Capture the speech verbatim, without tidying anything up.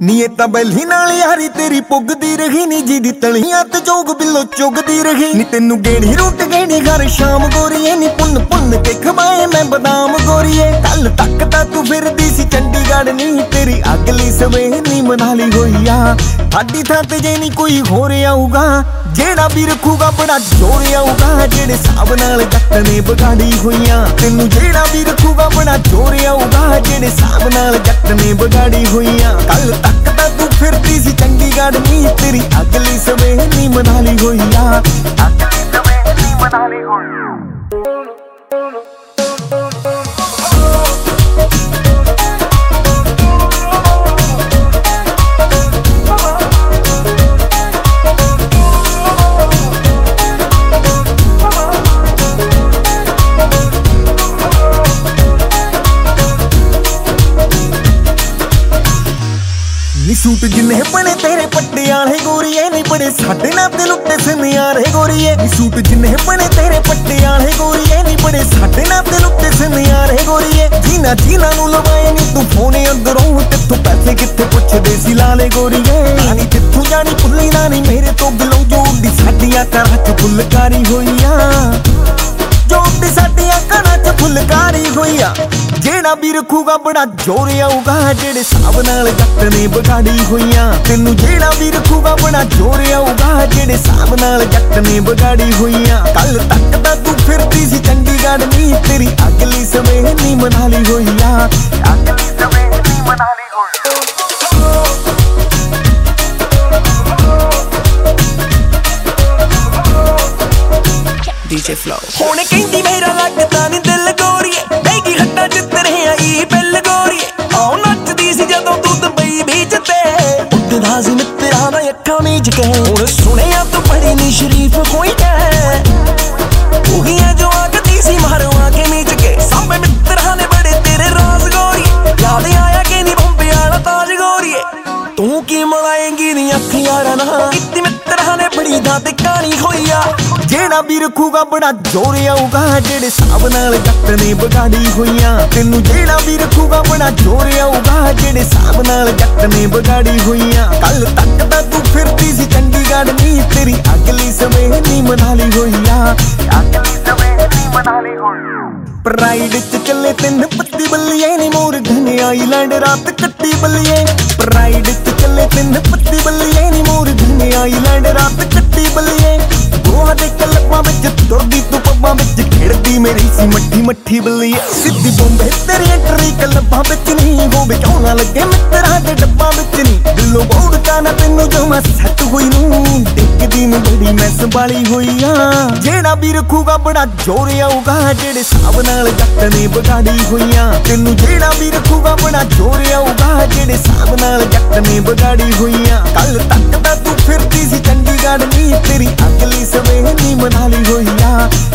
ਨੀਏ ਤਾਂ ਬੈਲੀ ਨਾਲ ਯਾਰੀ ਤੇਰੀ ਪੁੱਗਦੀ ਰਹੀ ਨੀ ਜਿਹਦੀ ਤਲੀਆਂ ਤੇ ਜੋਗ ਬਿੱਲੋ ਚੁਗਦੀ ਰਹੀ ਨੀ ਤੈਨੂੰ ਗੇੜੀ ਰੁੱਟ ਗੇੜੀ ਘਰ ਸ਼ਾਮ ਗੋਰੀਏ ਨੀ ਪੁੰਨ ਪੁੰਨ ਕੇ ਖਵਾਏ ਮੈਂ ਬਦਾਮ ਗੋਰੀਏ ਕੱਲ ਤੱਕ ਤਾਂ ਤੂੰ ਫਿਰਦੀ ਸੀ ਚੰਡੀਗੜ੍ਹ ਨੀ ਤੇਰੀ ਅਗਲੀ ਸਵੇਰ ਨੀ ਮਨਾਲੀ ਹੋਈ ਆ ਸਾਡੀ ਥਾਂ ਤੇ ਜੇ ਨੀ ਕੋਈ ਹੋਰ ਆਊਗਾ ਜਿਹੜਾ ਵੀ ਰੱਖੂਗਾ ਬੜਾ ਜ਼ੋਰ ਆਊਗਾ ਜਿਹੜੇ ਹਿਸਾਬ ਨਾਲ ਜੱਟ ਨੇ ਵਿਗਾੜੀ ਹੋਈਆਂ ਤੈਨੂੰ ਜਿਹੜਾ ਵੀ ਰੱਖੂਗਾ ਬੜਾ ਜ਼ੋਰ ਆਊਗਾ ਜਿਹੜੇ ਹਿਸਾਬ ਨਾਲ ਜੱਟ ਨੇ ਵਿਗਾੜੀ ਹੋਈਆਂ ਕੱਲ ਤੱਕ ਤਾਂ ਤੂੰ ਫਿਰਦੀ ਸੀ ਚੰਡੀਗੜ੍ਹ ਨੀ ਤੇਰੀ ਅਗਲੀ ਸਵੇਰ ਨੀ ਮਨਾਲੀ ਹੋਈ ਆ ਅਗਲੀ ਸਵੇਰ ਨੀ ਮਨਾਲੀ ਹੋਈ ਨੀ ਸੂਟ ਜਿੰਨੇ ਬਣੇ ਤੇਰੇ ਪੱਟੇ ਵਾਲੇ ਗੋਰੀਏ ਨੀ ਬੜੇ ਸਾਡੇ ਨਾਲ ਤੇ ਲੁੱਟੇ ਸੁਨਿਆਰੇ ਗੋਰੀਏ ਨੀ ਸੂਟ ਜਿੰਨੇ ਬਣੇ ਤੇਰੇ ਪੱਟੇ ਵਾਲੇ ਗੋਰੀਏ ਨੀ ਬੜੇ ਸਾਡੇ ਨਾਲ ਤੇ ਲੁੱਟੇ ਸੁਨਿਆਰੇ ਗੋਰੀਏ ਜੀਨਾ ਜੀਨਾ ਨੂੰ ਲਵਾਏ ਨੀ ਤੂੰ ਫੋਨ ਅੰਦਰੋਂ ਕਿੱਥੋਂ ਪੈਸੇ ਕਿੱਥੇ ਪੁੱਛਦੇ ਸੀ ਲਾਲੇ ਗੋਰੀਏ ਨਾਨੀ ਕਿੱਥੋਂ ਜਾਣੀ ਭੁੱਲੀ ਨਾ ਨੀ ਮੇਰੇ ਤੋਂ ਬਿਲੋਂ ਜੋੜੀ ਸਾਡੀਆਂ ਘਰਾਂ ਚ ਫੁਲਕਾਰੀ ਹੋਈਆਂ ਜੋੜੀ ਸਾਡੀਆਂ ਘਰਾਂ ਚ ਫੁਲਕਾਰੀ ਹੋਈਆਂ ਜਿਹੜਾ ਵੀ ਰੱਖੂਗਾ ਬੜਾ ਜ਼ੋਰ ਆਊਗਾ ਜਿਹੜੇ ਹਿਸਾਬ ਨਾਲ ਜੱਟ ਨੇ ਵਿਗਾੜੀ ਹੋਈਆਂ ਤੈਨੂੰ ਜਿਹੜਾ ਵੀ ਰੱਖੂਗਾ ਬੜਾ ਜ਼ੋਰ ਆਊਗਾ ਜਿਹੜੇ ਹਿਸਾਬ ਨਾਲ ਜੱਟ ਨੇ ਵਿਗਾੜੀ ਹੋਈਆਂ ਕੱਲ ਤੱਕ ਤਾਂ ਤੂੰ ਫਿਰਦੀ ਸੀ ਚੰਡੀਗੜ੍ਹ ਨੀ ਤੇਰੀ ਅਗਲੀ ਸਵੇਰ ਨੀ ਮਨਾਲੀ ਹੋਈ ਆ ਅਗਲੀ ਸਵੇਰ ਨੀ ਮਨਾਲੀ ਹੋਈ ਡੀ ਜੇ Flow ਹੁਣ ਕਹਿੰਦੀ ਮੇਰਾ ਲੱਗਦਾ ਨੀ ਦਿਲ ਗੋਰੀਏ ਬੈਗੀ ਹੱਟਾਂ ਚ ਤੇਰੇ ਆਈ ਬਿੱਲ ਗੋਰੀਏ ਆਉ ਨੱਚਦੀ ਸੀ ਜਦੋਂ ਤੂੰ ਦੁਬਈ ਬੀਚ ਤੇ ਉੱਡਦਾ ਸੀ ਮਿੱਤਰਾਂ ਦਾ ਅੱਖਾਂ ਮੀਚ ਕੇ ਹੁਣ ਸੁਣਿਆ ਤੂੰ ਬੜੀ ਨੀ ਸ਼ਰੀਫ ਹੋਈ ਐ ਉਹੀ ਐ ਜੋ ਆਖਦੀ ਸੀ ਮਾਰਵਾ ਕੇ ਮੀਚ ਕੇ ਸਾਹਮਣੇ ਮਿੱਤਰਾਂ ਨੇ ਬੜੇ ਤੇਰੇ ਰਾਜ਼ ਗੋਰੀਏ ਯਾਦ ਆਇਆ ਕਿ ਨੀ ਬੰਬੇ ਵਾਲਾ ਤਾਜ ਗੋਰੀਏ ਤੂੰ ਕੀ ਮਲਾਏਂਗੀ ਨੀ ਅੱਖੀਆਂ ਨਾ ਕਿਤੇ ਮਿੱਤਰਾਂ ਨੇ ਬੜੀ ਦਾ ਤੇ ਕਹਾਣੀ ਹੋਈ ਆ ਜਿਹੜਾ ਵੀ ਰੱਖੂਗਾ ਬੜਾ ਜ਼ੋਰ ਆਊਗਾ ਜਿਹੜੇ ਹਿਸਾਬ ਨਾਲ ਜੱਟ ਨੇ ਵਿਗਾੜੀ ਹੋਈਆਂ ਤੈਨੂੰ ਜਿਹੜਾ ਵੀ ਰੱਖੂਗਾ ਬੜਾ ਜ਼ੋਰ ਆਊਗਾ ਜਿਹੜੇ ਹਿਸਾਬ ਨਾਲ ਜੱਟ ਨੇ ਵਿਗਾੜੀ ਹੋਈਆਂ ਕੱਲ ਤੱਕ ਤਾਂ ਤੂੰ ਫਿਰਦੀ ਸੀ ਚੰਡੀਗੜ੍ਹ ਨੀ ਤੇਰੀ ਅਗਲੀ ਸਵੇਰ ਨੀ ਮਨਾਲੀ ਹੋਈ ਆ ਅਗਲੀ ਸਵੇਰ ਨੀ ਮਨਾਲੀ ਹੋਈ ਪ੍ਰਾਈਡ ਚ ਚੱਲੇ ਤਿੰਨ ਪੱਤੀ ਬੱਲੀਏ ਨੀ ਮੋਰ ਘਨੇ ਆਈਲੈਂਡ ਰਾਤ ਕੱਟੀ ਬੱਲੀਏ ਪ੍ਰਾਈਡ ਚ ਚੱਲੇ ਤਿੰਨ ਪੱਤੀ ਬੱਲੀਏ ਨੀ ਮੋਰ ਘਨੇ ਆਈਲੈਂਡ ਰਾਤ ਕੱਟੀ ਬੱਲੀਏ ਗੋਹਾ ਦੇ ਕਲਪਾਂ ਵਿੱਚ ਤੁਰਦੀ ਤੂੰ ਪੱਬਾਂ ਵਿੱਚ ਖੇਡਦੀ ਮੇਰੀ ਸੀ ਮੱਠੀ ਮੱਠੀ ਬੱਲੀਏ ਸਿੱਧੀ ਬੰਬੇ ਤੇਰੀ ਐਂਟਰੀ ਕਲਪਾਂ ਵਿੱਚ ਨਹੀਂ ਹੋਵੇ ਕਿਉਂ ਨਾ ਲੱਗੇ ਮਿੱਤਰਾਂ ਦੇ ਡੱਬਾਂ ਵਿੱਚ ਨਹੀਂ ਦਿਲੋਂ ਬੋੜਦਾ ਨਾ ਤੈਨੂੰ ਜੋ ਮੈਂ ਸੱਟ ਹੋਈ ਨੂੰ ਟਿਕਦੀ ਨੂੰ ਬੜੀ ਮੈਂ ਸੰਭਾਲੀ ਹੋਈ ਆ ਜਿਹੜਾ ਵੀ ਰੱਖੂਗਾ ਬੜਾ ਜ਼ੋਰ ਆਊਗਾ ਜਿਹੜੇ ਹਿਸਾਬ ਨਾਲ ਜੱਟ ਨੇ ਵਿਗਾੜੀ ਹੋਈਆਂ ਤੈਨੂੰ ਜਿਹੜਾ ਵੀ ਰੱਖੂਗਾ ਬੜਾ ਜ਼ੋਰ ਆਊਗਾ ਜਿਹੜੇ ਹਿਸਾਬ ਨਾਲ ਜੱਟ ਨੇ ਵਿਗਾੜੀ ਹੋਈਆਂ ਕੱਲ ਤੱਕ ਤਾਂ ਤੂੰ ਫਿਰਦੀ ਸੀ ਚੰਡੀਗੜ੍ਹ ਨੀ ਤੇਰੀ ਅਗਲੀ ਸਵੇਰ ਨੀ ਮਨਾਲੀ ਹੋਈ ਆ